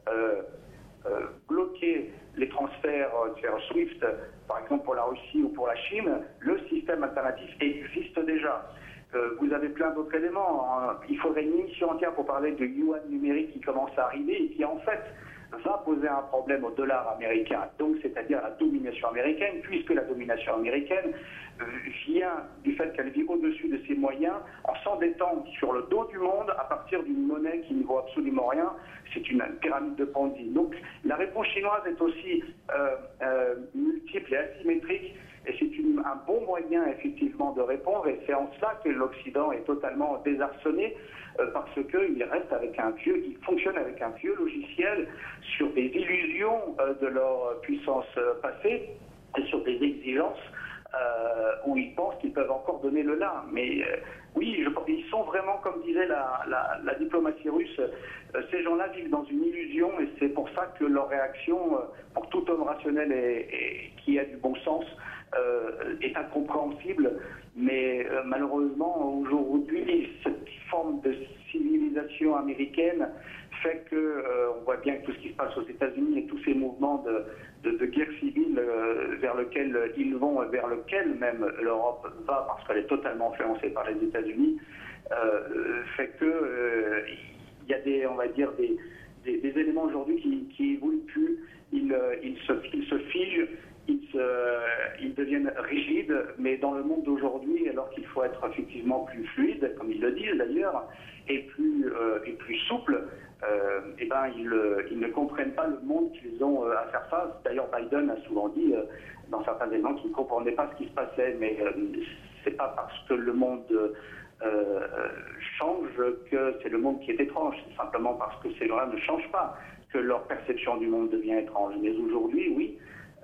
bloquer les transferts SWIFT, par exemple pour la Russie ou pour la Chine, le système alternatif existe déjà. Vous avez plein d'autres éléments. Il faudrait une émission entière pour parler de yuan numérique qui commence à arriver et qui en fait va poser un problème au dollar américain, donc c'est-à-dire la domination américaine, puisque la domination américaine vient du fait qu'elle vit au-dessus de ses moyens en s'endettant sur le dos du monde à partir d'une monnaie qui ne vaut absolument rien. C'est une pyramide de Ponzi. Donc la réponse chinoise est aussi multiple et asymétrique, et c'est un bon moyen effectivement de répondre, et c'est en cela que l'Occident est totalement désarçonné, parce qu'il reste avec il fonctionne avec un vieux logiciel sur des illusions de leur puissance passée et sur des exigences où ils pensent qu'ils peuvent encore donner le là. Mais oui, ils sont vraiment, comme disait la diplomatie russe, ces gens-là vivent dans une illusion, et c'est pour ça que leur réaction, pour tout homme rationnel et qui a du bon sens, est incompréhensible. Mais malheureusement, aujourd'hui, cette forme de civilisation américaine fait que on voit bien que tout ce qui se passe aux États-Unis et tous ces mouvements de guerre civile vers lequel ils vont, vers lequel même l'Europe va, parce qu'elle est totalement influencée par les États-Unis, fait que il y a des éléments aujourd'hui qui évoluent plus, ils se figent, ils deviennent rigides, mais dans le monde d'aujourd'hui, alors qu'il faut être effectivement plus fluide, comme ils le disent d'ailleurs, et plus souple, ils ne comprennent pas le monde qu'ils ont à faire face. D'ailleurs, Biden a souvent dit dans certains éléments qu'il ne comprenait pas ce qui se passait, mais c'est pas parce que le monde change que c'est le monde qui est étrange, c'est simplement parce que ces gens-là ne changent pas que leur perception du monde devient étrange. Mais aujourd'hui, oui,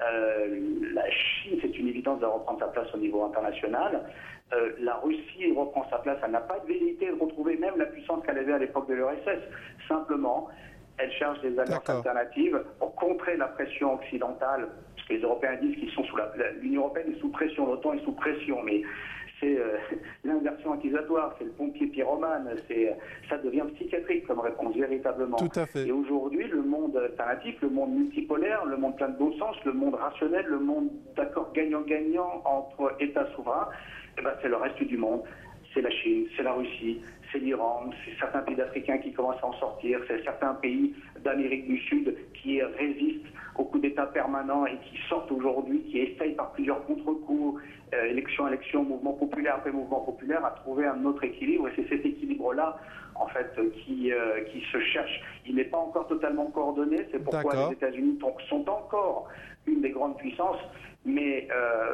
la Chine, c'est une évidence de reprendre sa place au niveau international. La Russie reprend sa place, elle n'a pas de velléité de retrouver même la puissance qu'elle avait à l'époque de l'URSS. Simplement, elle cherche des alliances alternatives pour contrer la pression occidentale, parce que les Européens disent qu'ils sont l'Union européenne est sous pression, l'OTAN est sous pression, mais c'est l'inversion accusatoire, c'est le pompier pyromane, ça devient psychiatrique comme réponse véritablement. Tout à fait. Et aujourd'hui, le monde alternatif, le monde multipolaire, le monde plein de bon sens, le monde rationnel, le monde d'accord gagnant-gagnant entre États souverains, c'est le reste du monde. C'est la Chine, c'est la Russie, c'est l'Iran, c'est certains pays africains qui commencent à en sortir, c'est certains pays d'Amérique du Sud qui résistent au coup d'État permanent et qui sortent aujourd'hui, qui essayent par plusieurs contre-coups, élection, mouvement populaire après mouvement populaire, à trouver un autre équilibre. Et c'est cet équilibre-là, en fait, qui se cherche. Il n'est pas encore totalement coordonné, c'est pourquoi les États-Unis sont encore une des grandes puissances, mais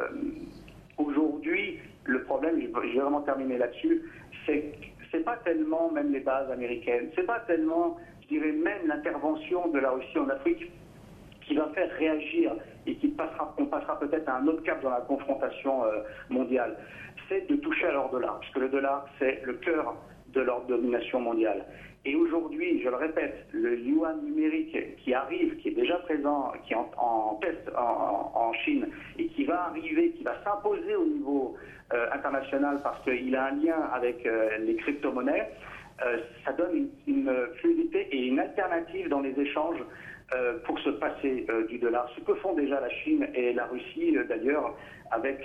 aujourd'hui, le problème, je vais vraiment terminer là-dessus, c'est pas tellement même les bases américaines, c'est pas tellement, je dirais, même l'intervention de la Russie en Afrique qui va faire réagir et on passera peut-être à un autre cap dans la confrontation mondiale. C'est de toucher à leur dollar, puisque le dollar, c'est le cœur de leur domination mondiale. Et aujourd'hui, je le répète, le yuan numérique qui arrive, qui est déjà présent, qui est en test en Chine, et qui va arriver, qui va s'imposer au niveau international parce qu'il a un lien avec les crypto-monnaies, ça donne une fluidité et une alternative dans les échanges pour se passer du dollar. Ce que font déjà la Chine et la Russie, d'ailleurs, avec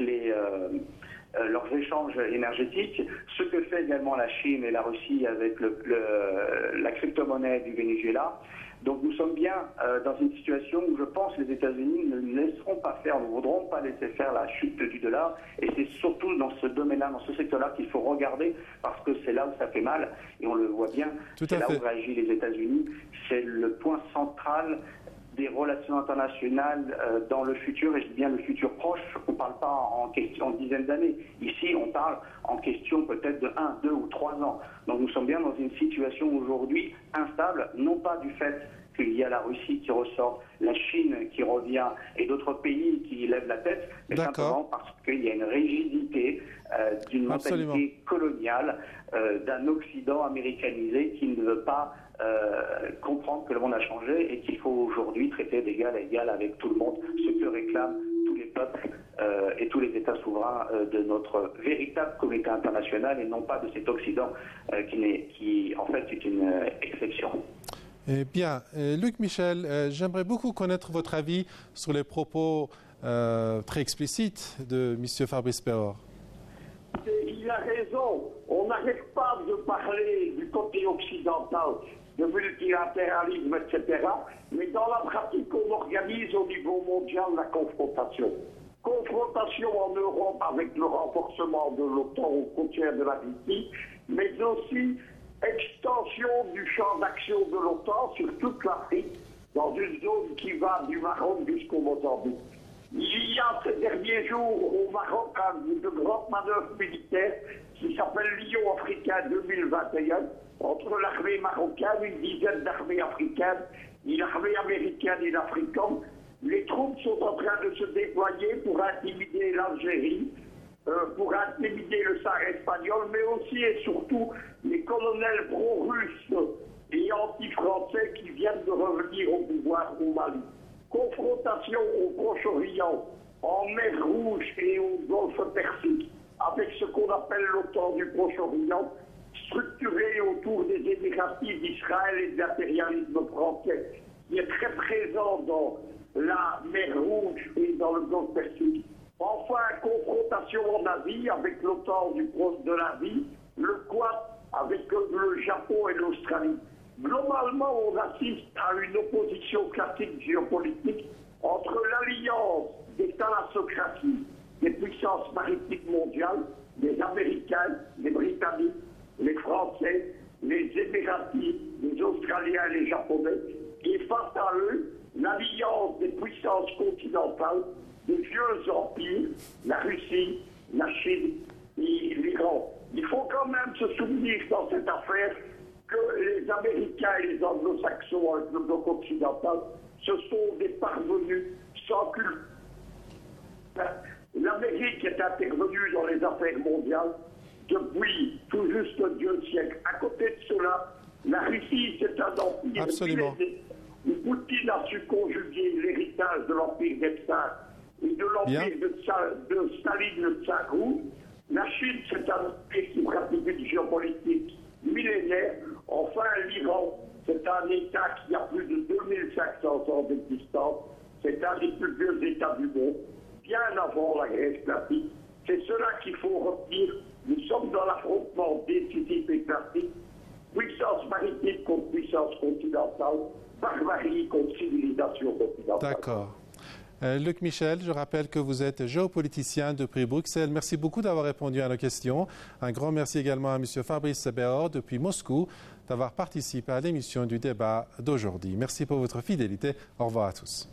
leurs échanges énergétiques, ce que fait également la Chine et la Russie avec la crypto-monnaie du Venezuela. Donc nous sommes bien dans une situation où je pense que les États-Unis ne laisseront pas faire, ne voudront pas laisser faire la chute du dollar. Et c'est surtout dans ce domaine-là, dans ce secteur-là qu'il faut regarder, parce que c'est là où ça fait mal, et on le voit bien, c'est là où réagissent les États-Unis. C'est le point central des relations internationales dans le futur, et je dis bien le futur proche, on ne parle pas en question de dizaines d'années. Ici, on parle en question peut-être de 1, 2 ou 3 ans. Donc nous sommes bien dans une situation aujourd'hui instable, non pas du fait qu'il y a la Russie qui ressort, la Chine qui revient et d'autres pays qui lèvent la tête, mais simplement parce qu'il y a une rigidité d'une mentalité coloniale, d'un Occident américanisé qui ne veut pas comprendre que le monde a changé et qu'il faut aujourd'hui traiter d'égal à égal avec tout le monde, ce que réclament tous les peuples et tous les États souverains de notre véritable communauté internationale et non pas de cet Occident qui en fait est une exception. Eh bien, Luc Michel, j'aimerais beaucoup connaître votre avis sur les propos très explicites de M. Fabrice Péor. Il a raison. On n'arrête pas de parler du côté occidental, de multilatéralisme, etc. Mais dans la pratique, on organise au niveau mondial la confrontation. Confrontation en Europe avec le renforcement de l'OTAN aux frontières de la Russie, mais aussi extension du champ d'action de l'OTAN sur toute l'Afrique, dans une zone qui va du Maroc jusqu'au Mozambique. Il y a ces derniers jours au Maroc de grandes manœuvres militaires qui s'appelle Lion africain 2021, entre l'armée marocaine, une dizaine d'armées africaines, l'armée américaine et l'Africom. Les troupes sont en train de se déployer pour intimider l'Algérie, pour intimider le Sahara espagnol, mais aussi et surtout les colonels pro-russes et anti-français qui viennent de revenir au pouvoir au Mali. Confrontation au Proche-Orient, en mer Rouge et au Golfe Persique, avec ce qu'on appelle l'OTAN du Proche-Orient, structuré autour des Émiratis d'Israël et de l'impérialisme français, qui est très présent dans la mer Rouge et dans le Golfe Persique. Enfin, confrontation en Asie avec l'OTAN de l'Asie, le Quad avec le Japon et l'Australie. Globalement, on assiste à une opposition classique géopolitique entre l'alliance des thalassocraties, des puissances maritimes mondiales, les Américains, les Britanniques, les Français, les Émiratis, les Australiens et les Japonais, et face à eux, l'alliance des puissances continentales, des vieux empires, la Russie, la Chine et l'Iran. Il faut quand même se souvenir dans cette affaire que les Américains et les Anglo-Saxons avec le bloc occidental, ce sont des parvenus sans culte. L'Amérique est intervenue dans les affaires mondiales depuis tout juste 2 siècles. À côté de cela, la Russie, c'est un empire. Absolument. Où Poutine a su conjuguer l'héritage de l'empire des Tsars et de l'empire de Staline, le Tsar rouge. La Chine, c'est un empire qui pratique une géopolitique millénaire. Enfin, l'Iran, c'est un État qui a plus de 2500 ans d'existence. C'est un des plus vieux États du monde, bien avant la Grèce classique. C'est cela qu'il faut retenir. Nous sommes dans l'affrontement décisif et classique. Puissance maritime contre puissance continentale, barbarie contre civilisation continentale. D'accord. Luc Michel, je rappelle que vous êtes géopoliticien depuis Bruxelles. Merci beaucoup d'avoir répondu à nos questions. Un grand merci également à M. Fabrice Péor depuis Moscou d'avoir participé à l'émission du débat d'aujourd'hui. Merci pour votre fidélité. Au revoir à tous.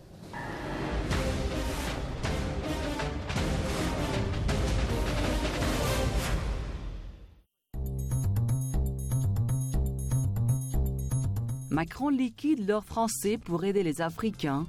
Macron liquide l'or français pour aider les Africains.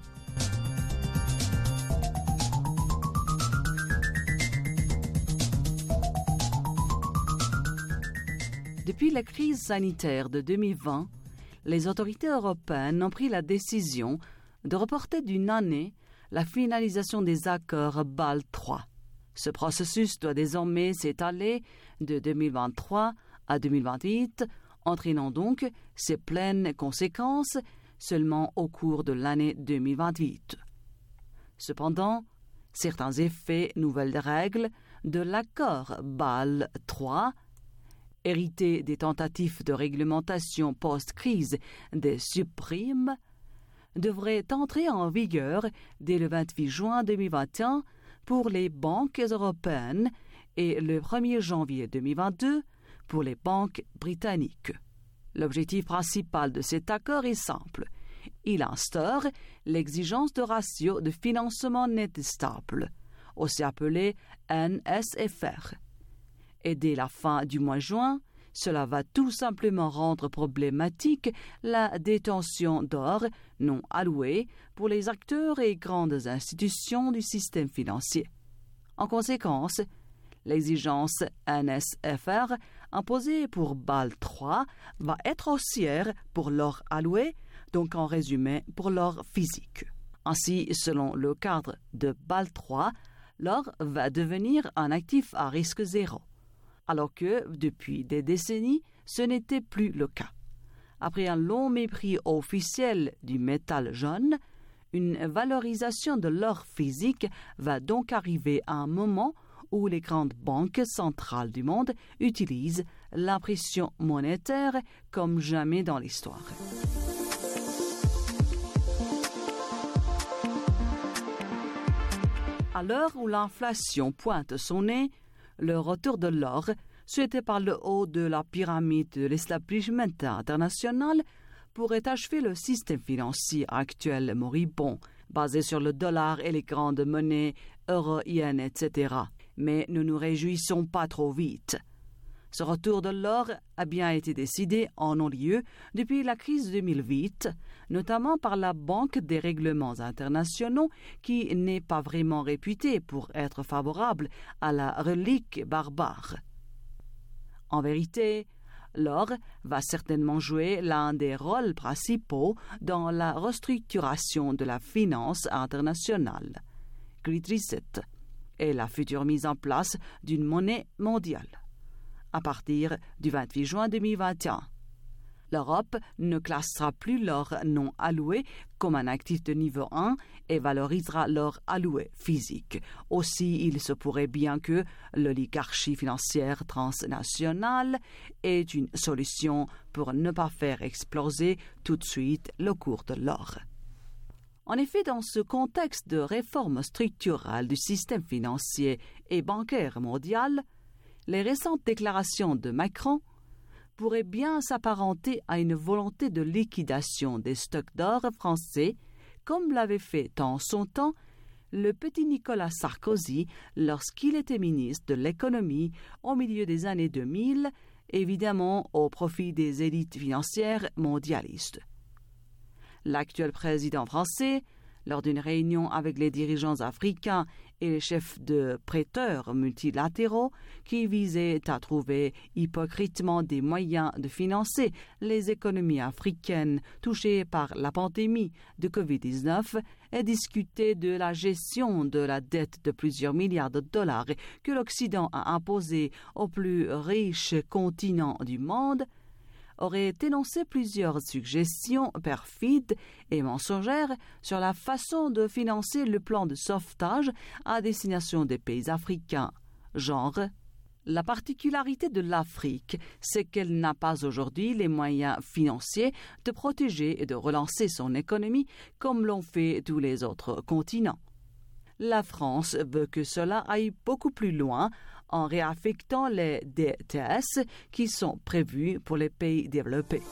Depuis la crise sanitaire de 2020, les autorités européennes ont pris la décision de reporter d'une année la finalisation des accords Bâle III. Ce processus doit désormais s'étaler de 2023 à 2028, entraînant donc ses pleines conséquences seulement au cours de l'année 2028. Cependant, certains effets nouvelles règles de l'accord Bâle III, hérité des tentatives de réglementation post-crise des subprimes, devraient entrer en vigueur dès le 28 juin 2021 pour les banques européennes et le 1er janvier 2022 pour les banques britanniques. L'objectif principal de cet accord est simple, il instaure l'exigence de ratio de financement net stable, aussi appelé NSFR. Et dès la fin du mois de juin, cela va tout simplement rendre problématique la détention d'or non alloué pour les acteurs et grandes institutions du système financier. En conséquence, l'exigence NSFR imposée pour Bâle III va être haussière pour l'or alloué, donc en résumé pour l'or physique. Ainsi, selon le cadre de Bâle III, l'or va devenir un actif à risque zéro, alors que, depuis des décennies, ce n'était plus le cas. Après un long mépris officiel du métal jaune, une valorisation de l'or physique va donc arriver à un moment où les grandes banques centrales du monde utilisent l'impression monétaire comme jamais dans l'histoire. À l'heure où l'inflation pointe son nez, le retour de l'or, souhaité par le haut de la pyramide de l'establishment international, pourrait achever le système financier actuel moribond, basé sur le dollar et les grandes monnaies, euro, yen, etc. Mais ne nous réjouissons pas trop vite. Ce retour de l'or a bien été décidé en non-lieu depuis la crise de 2008, notamment par la Banque des règlements internationaux qui n'est pas vraiment réputée pour être favorable à la relique barbare. En vérité, l'or va certainement jouer l'un des rôles principaux dans la restructuration de la finance internationale, Great Reset, et la future mise en place d'une monnaie mondiale à partir du 28 juin 2021. L'Europe ne classera plus l'or non alloué comme un actif de niveau 1 et valorisera l'or alloué physique. Aussi, il se pourrait bien que l'oligarchie financière transnationale ait une solution pour ne pas faire exploser tout de suite le cours de l'or. En effet, dans ce contexte de réforme structurelle du système financier et bancaire mondial, les récentes déclarations de Macron pourraient bien s'apparenter à une volonté de liquidation des stocks d'or français, comme l'avait fait en son temps le petit Nicolas Sarkozy lorsqu'il était ministre de l'économie au milieu des années 2000, évidemment au profit des élites financières mondialistes. L'actuel président français, lors d'une réunion avec les dirigeants africains et les chefs de prêteurs multilatéraux qui visaient à trouver hypocritement des moyens de financer les économies africaines touchées par la pandémie de Covid-19 et discuté de la gestion de la dette de plusieurs milliards de dollars que l'Occident a imposée aux plus riches continents du monde, aurait énoncé plusieurs suggestions perfides et mensongères sur la façon de financer le plan de sauvetage à destination des pays africains. Genre, la particularité de l'Afrique, c'est qu'elle n'a pas aujourd'hui les moyens financiers de protéger et de relancer son économie comme l'ont fait tous les autres continents. La France veut que cela aille beaucoup plus loin en réaffectant les DTS qui sont prévus pour les pays développés.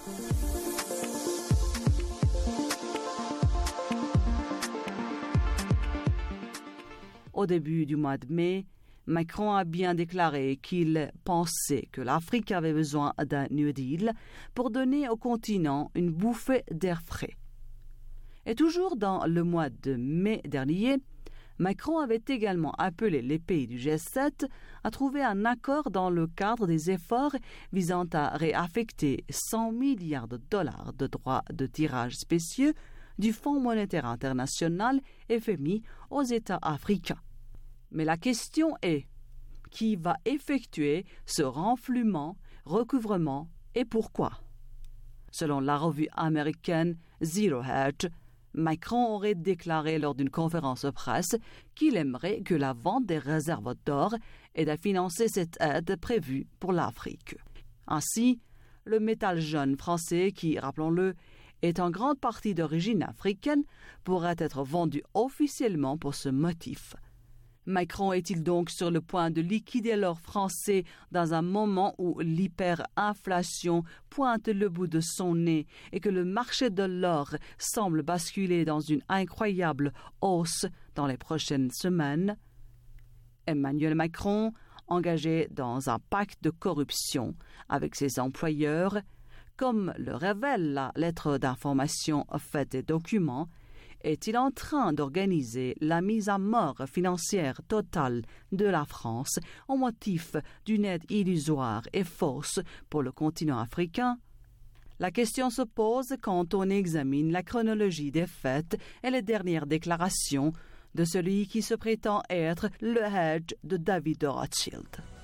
Au début du mois de mai, Macron a bien déclaré qu'il pensait que l'Afrique avait besoin d'un New Deal pour donner au continent une bouffée d'air frais. Et toujours dans le mois de mai dernier, Macron avait également appelé les pays du G7 à trouver un accord dans le cadre des efforts visant à réaffecter 100 milliards de dollars de droits de tirage spéciaux du Fonds monétaire international FMI aux États africains. Mais la question est, qui va effectuer ce renflouement, recouvrement et pourquoi? Selon la revue américaine Zero Hedge, Macron aurait déclaré lors d'une conférence de presse qu'il aimerait que la vente des réserves d'or aide à financer cette aide prévue pour l'Afrique. Ainsi, le métal jaune français, qui, rappelons-le, est en grande partie d'origine africaine, pourrait être vendu officiellement pour ce motif. Macron est-il donc sur le point de liquider l'or français dans un moment où l'hyperinflation pointe le bout de son nez et que le marché de l'or semble basculer dans une incroyable hausse dans les prochaines semaines? Emmanuel Macron, engagé dans un pacte de corruption avec ses employeurs, comme le révèle la lettre d'information faite des documents, est-il en train d'organiser la mise à mort financière totale de la France au motif d'une aide illusoire et fausse pour le continent africain? La question se pose quand on examine la chronologie des faits et les dernières déclarations de celui qui se prétend être le Hadj de David de Rothschild.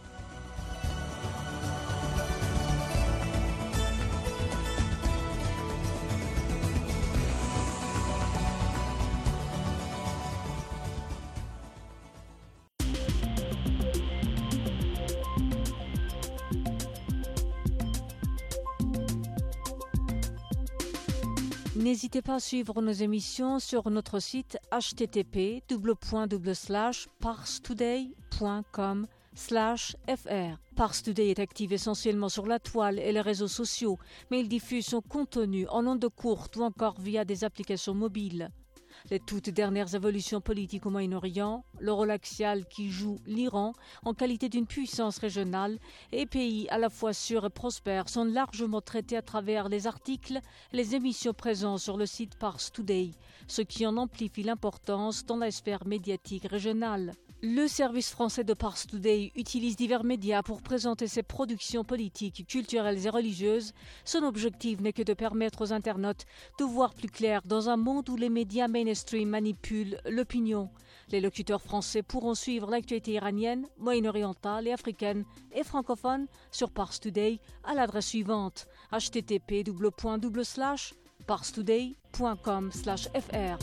N'hésitez pas à suivre nos émissions sur notre site http://parstoday.com/fr. Pars Today est active essentiellement sur la toile et les réseaux sociaux, mais il diffuse son contenu en ondes courtes ou encore via des applications mobiles. Les toutes dernières évolutions politiques au Moyen-Orient, le rôle axial qui joue l'Iran en qualité d'une puissance régionale et pays à la fois sûr et prospère sont largement traités à travers les articles et les émissions présentes sur le site Pars Today, ce qui en amplifie l'importance dans la sphère médiatique régionale. Le service français de Pars Today utilise divers médias pour présenter ses productions politiques, culturelles et religieuses. Son objectif n'est que de permettre aux internautes de voir plus clair dans un monde où les médias mainstream manipulent l'opinion. Les locuteurs français pourront suivre l'actualité iranienne, moyen-orientale et africaine et francophone sur Pars Today à l'adresse suivante http://parstoday.com/fr.